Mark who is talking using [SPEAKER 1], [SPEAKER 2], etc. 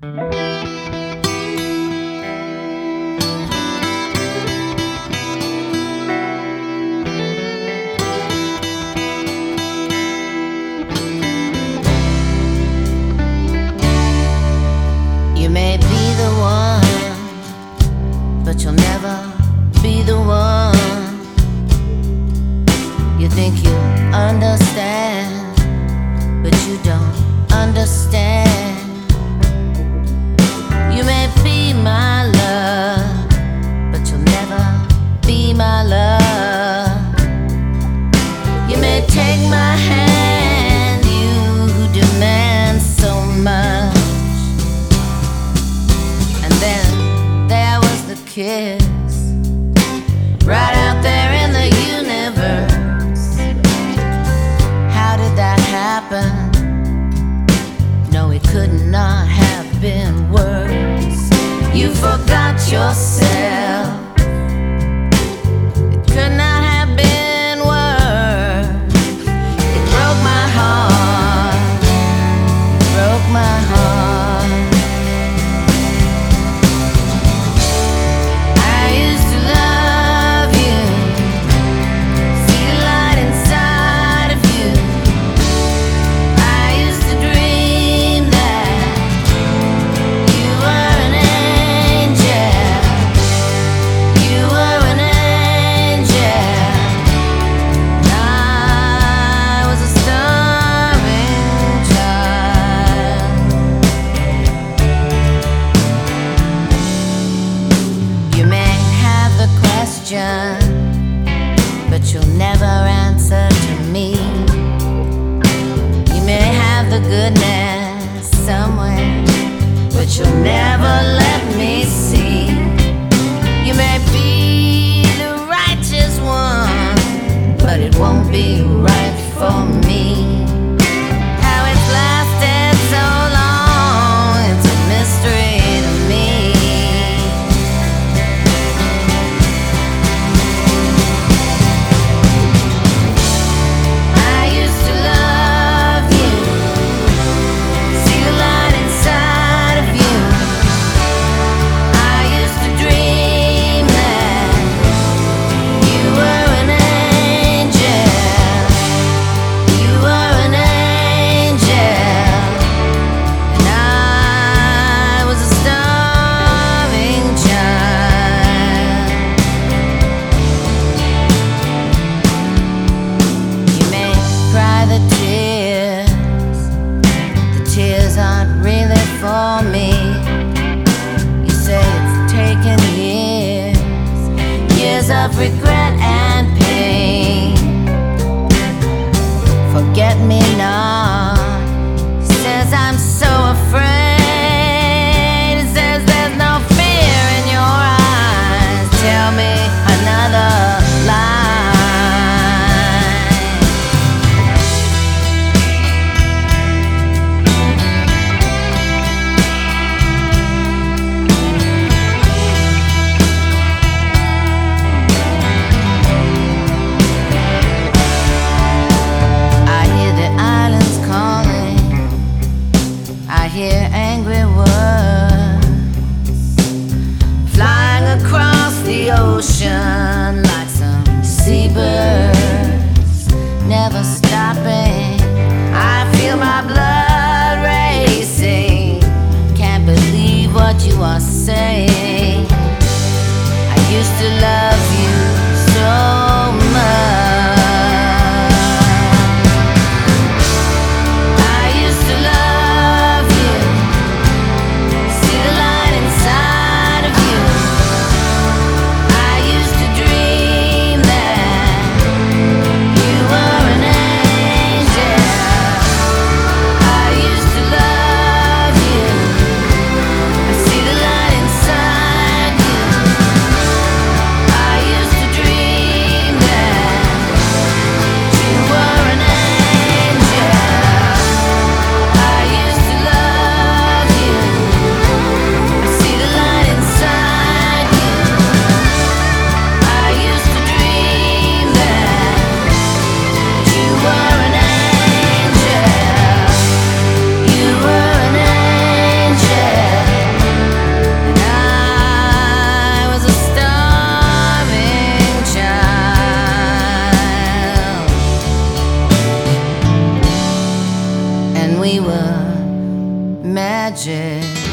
[SPEAKER 1] You may be the one, but you'll never be the one. You think you understand, but you don't understand. You may be my love, but you'll never be my love. You may take my hand, you who demand so much. And then there was the kiss, right out there in the universe. How did that happen? No, it could not have been worse. You forgot yourself. It could not have been worse. It broke my heart. It broke my heart. I used to love you, see the light inside of you. I used to dream that you were an angel. You were an angel. And I was a starving child. You may have the question, but you'll never answer to me. You may have the goodness somewhere, but you'll never let me see. You may be the righteous one, but it won't be right for me. How it's lasted so long, it's a mystery to me. I used to love you, see the light inside of you. I used to dream that you were an angel. You were an angel. And I was a starving child. You may cry the tears aren't really for me. You say it's taken years of regret and pain. Forget me not. He says I'm so afraid. He says there's no fear in your eyes. Tell me another lie. I hear the islands calling. I hear angry words flying across the ocean like some seabirds, never stopping. I feel my blood racing. Can't believe what you are saying. I used to love you so much. I used to love you, see the light inside of you. I used to dream that you were an angel. I used to love you, I see the light inside you. I used to dream the magic.